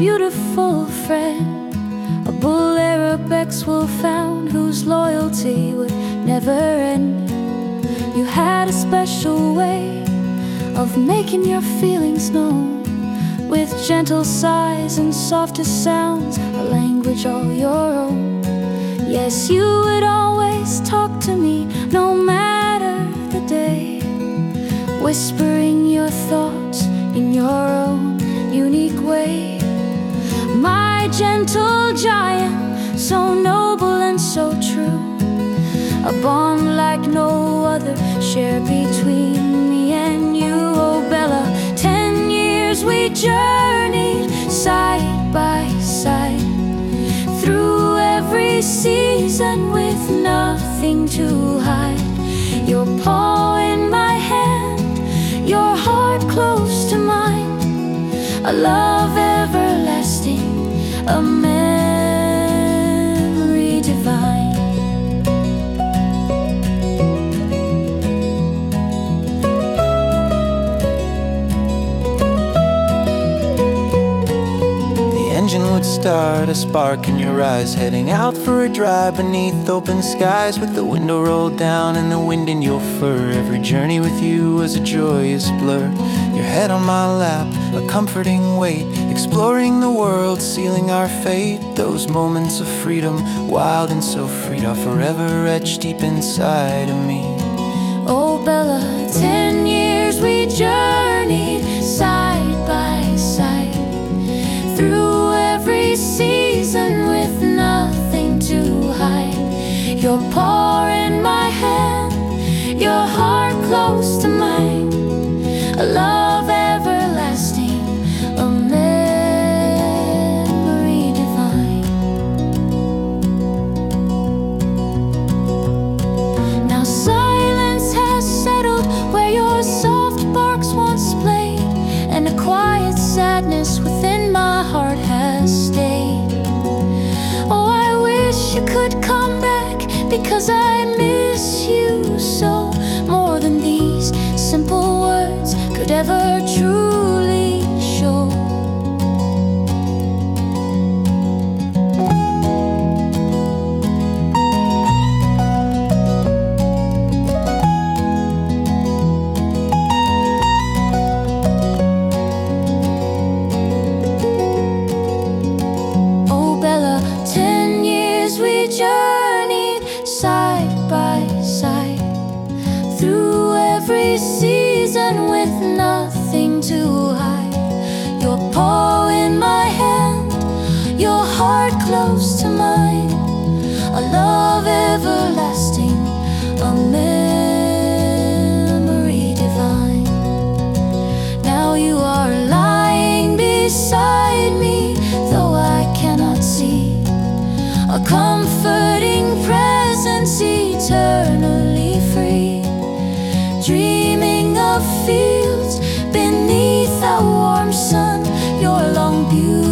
beautiful friend, a bull Arab ex-wolfhound whose loyalty would never end. You had a special way of making your feelings known, with gentle sighs and softest sounds, a language all your own. Yes, you would always talk to me, no matter the day, whispering your thoughts in your own unique way. My gentle giant, so noble and so true, a bond like no other shared between me and you. Oh Bella, 10 years we journeyed side by side, through every season with nothing to hide. Your paw in my hand, your heart close to mine, a love everlasting, a memory divine. Engine would start, a spark in your eyes, heading out for a drive beneath open skies, with the window rolled down and the wind in your fur. Every journey with you was a joyous blur. Your head on my lap, a comforting weight, exploring the world, sealing our fate. Those moments of freedom, wild and so free, are forever etched deep inside of me. Oh Bella, 10 years we journeyed side by side, through every season with nothing to hide. Your paw in my hand, your heart close to mine, a love everlasting, a memory divine. Now silence has settled where your soft barks once played, and a quiet sadness within my heart has stayed. Oh, I wish you could come back, because I miss you so, more than these simple words could ever truly show. Journeyed side by side, through every season with nothing to hide. Your paw in my hand, your heart close to mine, a love everlasting, a memory divine. Now you are lying beside me, though I cannot see, a comforting presence eternally free, dreaming of fields beneath a warm sun, your long beauty